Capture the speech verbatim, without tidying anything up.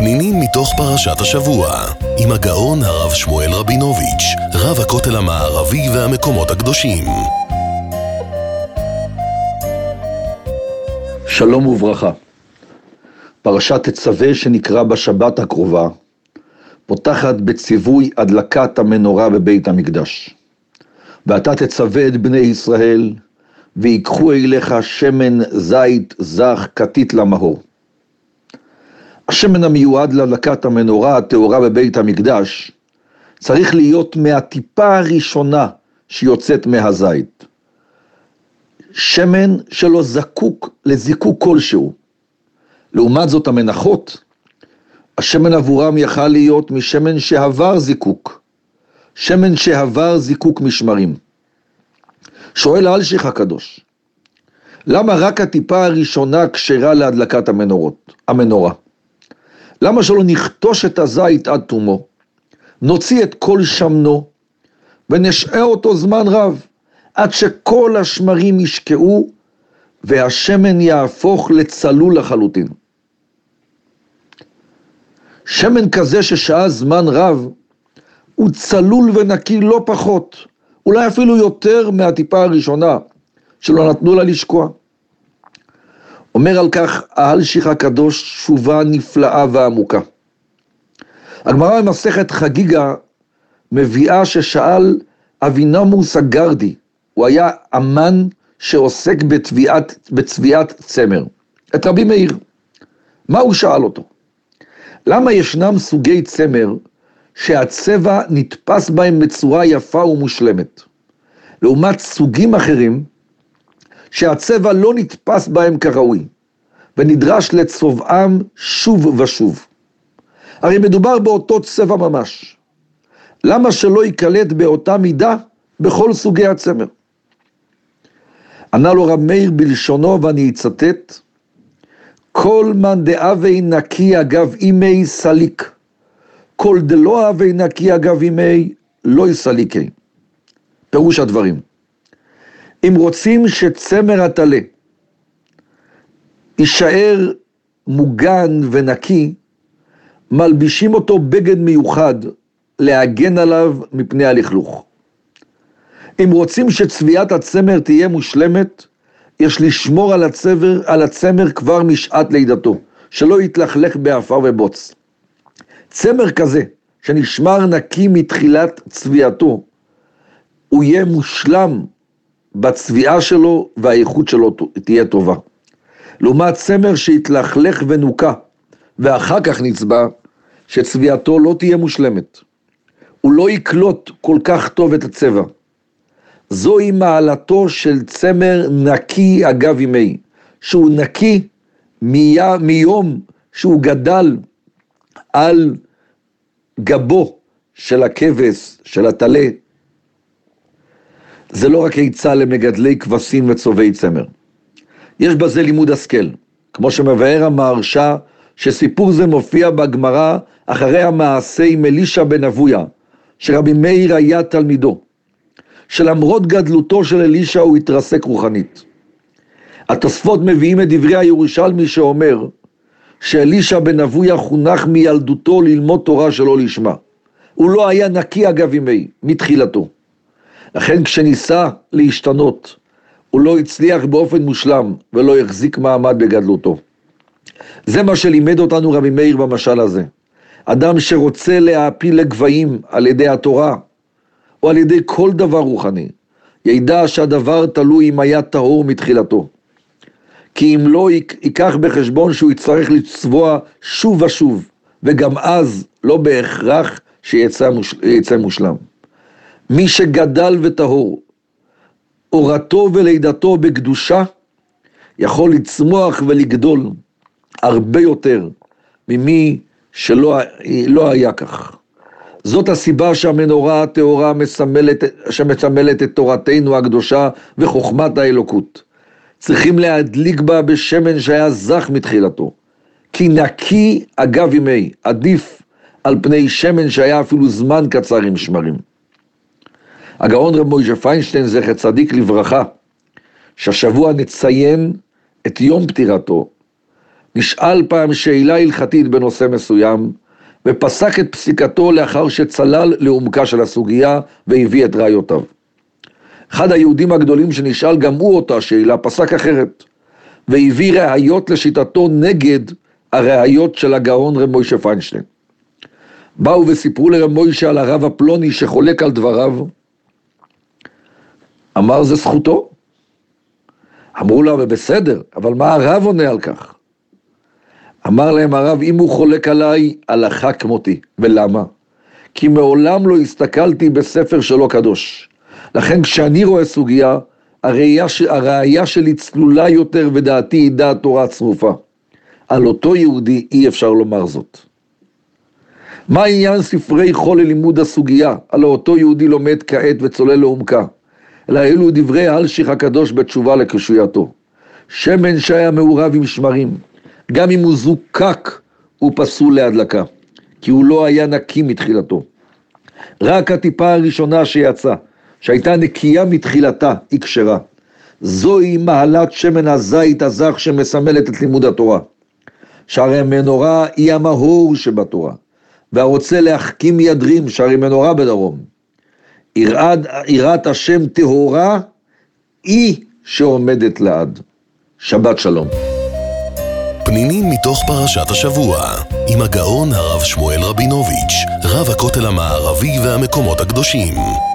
פנינים מתוך פרשת השבוע, עם הגאון הרב שמואל רבינוביץ', רב הכותל המערבי והמקומות הקדושים. שלום וברכה. פרשת תצווה שנקרא בשבת הקרובה, פותחת בציווי הדלקת המנורה בבית המקדש. ואתה תצווה את בני ישראל, ויקחו אליך שמן זית זך כתית למהור. השמן המיועד להדלקת המנורה הטהורה בבית המקדש, צריך להיות מהטיפה הראשונה שיוצאת מהזית. שמן שלא זקוק לזיקוק כלשהו. לעומת זאת המנחות, השמן עבורם יכל להיות משמן שעבר זיקוק. שמן שעבר זיקוק משמרים. שואל האלשיך הקדוש, למה רק הטיפה הראשונה כשרה להדלקת המנורות, המנורה? למה שלא נכתוש את הזית עד תומו, נוציא את כל שמנו, ונשעה אותו זמן רב, עד שכל השמרים ישקעו, והשמן יהפוך לצלול לחלוטין. שמן כזה ששעה זמן רב, הוא צלול ונקי לא פחות, אולי אפילו יותר מהטיפה הראשונה, שלא נתנו לה לשקוע. אומר על כך האלשיך הקדוש תשובה נפלאה ועמוקה. הגמרא במסכת חגיגה מביאה ששאל אבינמוס הגרדי, הוא היה אמן שעוסק בצביעת, בצביעת צמר, את רבי מאיר. מה הוא שאל אותו? למה ישנם סוגי צמר שהצבע נתפס בהם בצורה יפה ומושלמת, לעומת סוגים אחרים שהצבע לא נתפס בהם כראוי, ונדרש לצובעם שוב ושוב? הרי מדובר באותו צבע ממש. למה שלא יקלט באותה מידה בכל סוגי הצמר? ענה לו רב מאיר בלשונו, ואני אצטט, כל מן דאבי נקי אגב אימי סליק, כל דלא אבי נקי אגב אימי לא יסליקי. פירוש הדברים, אם רוצים שצמר הטלה יישאר מוגן ונקי, מלבישים אותו בגד מיוחד להגן עליו מפני הלכלוך. אם רוצים שצביעת הצמר תהיה מושלמת, יש לשמור על הצמר, על הצמר כבר משעת לידתו, שלא יתלכלך באפר ובוץ. צמר כזה, שנשמר נקי מתחילת צביעתו, הוא יהיה מושלם בצביעה שלו, והאיכות שלו תהיה טובה. לעומת צמר שהתלכלך ונוקה, ואחר כך נצבע, שצביעתו לא תהיה מושלמת. הוא לא יקלוט כל כך טוב את הצבע. זוהי מעלתו של צמר נקי אגב ימי, שהוא נקי מיה, מיום שהוא גדל על גבו של הכבש, של הטלה. זה לא רק עצה למגדלי כבשים וצובי צמר. יש בזה לימוד השכל, כמו שמבאר המהרש"א, שסיפור זה מופיע בגמרא אחרי המעשה עם אלישע בן אבויה, שרבי מאיר היה תלמידו, שלמרות גדלותו של אלישע הוא התרסק רוחנית. התוספות מביאים את דברי הירושלמי שאומר, שאלישע בן אבויה חונך מילדותו ללמוד תורה שלא לשמה. הוא לא היה נקי אגב ימי, מתחילתו. לכן כשניסה להשתנות, הוא לא הצליח באופן מושלם, ולא החזיק מעמד בגדלותו. זה מה שלימד אותנו רבי מאיר במשל הזה. אדם שרוצה להעפיל לגבהים על ידי התורה, או על ידי כל דבר רוחני, ידע שהדבר תלוי אם היה טהור מתחילתו. כי אם לא, ייקח בחשבון שהוא יצטרך לצבוע שוב ושוב, וגם אז לא בהכרח שיצא מוש... מושלם. מי שגדל וטהור, אורתו ולידתו בקדושה, יכול לצמוח ולגדול הרבה יותר ממי שלא לא היה כך. זאת הסיבה שהמנורה הטהורה מסמלת, שמסמלת את תורתנו הקדושה וחוכמת האלוקות. צריכים להדליק בה בשמן שהיה זך מתחילתו, כי נקי אגב ימי, עדיף על פני שמן שהיה אפילו זמן קצר עם שמרים. הגאון רב מוישה פיינשטיין זכר צדיק לברכה, שהשבוע נציין את יום פטירתו, נשאל פעם שאלה הלכתית בנושא מסוים, ופסק את פסיקתו לאחר שצלל לעומקה של הסוגיה והביא את ראיותיו. אחד היהודים הגדולים שנשאל גם הוא אותה שאלה, פסק אחרת, והביא ראיות לשיטתו נגד הראיות של הגאון רב מוישה פיינשטיין. באו וסיפרו לרב מוישה על הרב הפלוני שחולק על דבריו, אמר זה זכותו. אמרו לו, בסדר, אבל מה הרב עונה על כך? אמר להם הרב, אם הוא חולק עליי, הלכה כמותי. ולמה? כי מעולם לא הסתכלתי בספר שלא קדוש. לכן כשאני רואה סוגיה, הראייה, הראייה שלי צלולה יותר ודעתי היא דעת תורה צרופה. על אותו יהודי אי אפשר לומר זאת. מה עניין ספרי חול ללימוד הסוגיה? על אותו יהודי לומד כעת וצולל לעומקה. אלא אלו דברי האלשיך הקדוש בתשובה לקשייתו. שמן שהיה מעורב עם שמרים, גם אם הוא זוקק הוא פסול להדלקה, כי הוא לא היה נקי מתחילתו. רק הטיפה הראשונה שיצאה, שהייתה נקייה מתחילתה, היא כשרה. זוהי מעלת שמן הזית הזך שמסמלת את לימוד התורה. שהרי המנורה היא המהור שבתורה, והרוצה להחכים ידרים, שהרי מנורה בדרום. יראת, יראת השם טהורה, היא שעומדת לעד. שבת שלום. פנינים מתוך פרשת השבוע, עם הגאון הרב שמואל רבינוביץ', רב הכותל המערבי והמקומות הקדושים.